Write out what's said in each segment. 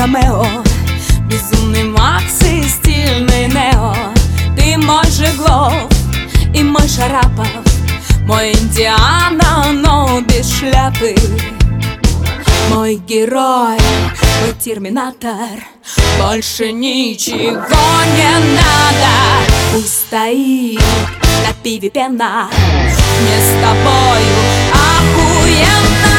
Ромео, безумный Макс и стильный Нео. Ты мой Жиглов и мой Шарапов, мой Индиана, но без шляпы. Мой герой, мой терминатор, больше ничего не надо. Пусть стоит на пиве пена, мне с тобою охуенно.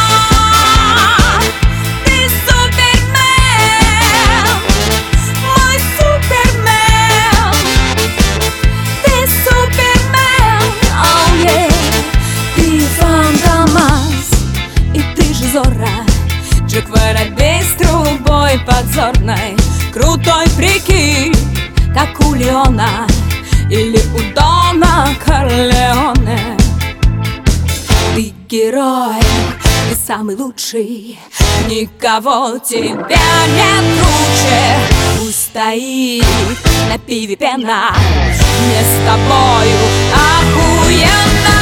Ты супермен, мой супермен. Ты супермен, oh yeah. Ты Фантомас, и ты же Зорро, Джек Воробей с трубой подзорной. Крутой прикид, как у Леона или у Дона Корлеоне. Ты герой, ты самый лучший, никого тебя нет круче. Пусть стоит на пиве пена, мне с тобою охуенно.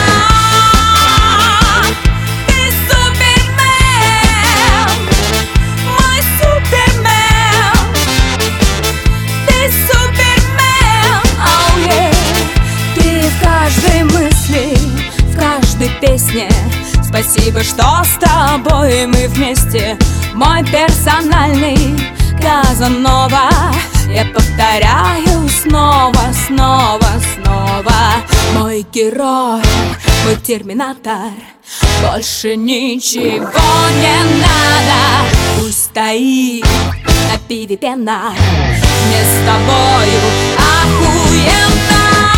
Песне. Спасибо, что с тобой мы вместе. Мой персональный Казанова. Я повторяю снова, снова, снова. Мой герой, мой терминатор, больше ничего не надо. Пусть стоит на пиве пена, мне с тобою охуенно.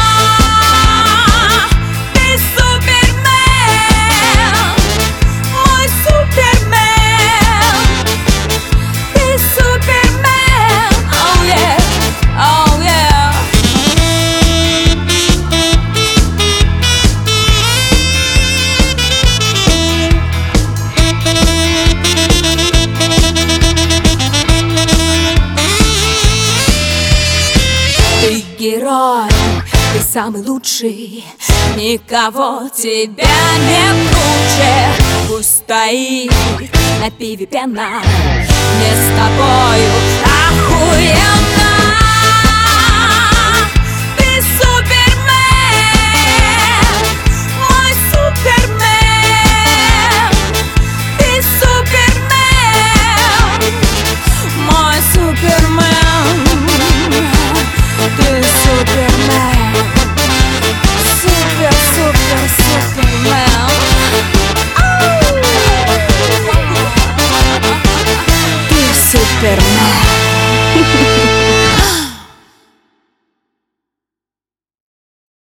Герой, ты самый лучший, никого тебя не круче. Пусть стоит на пиве пена,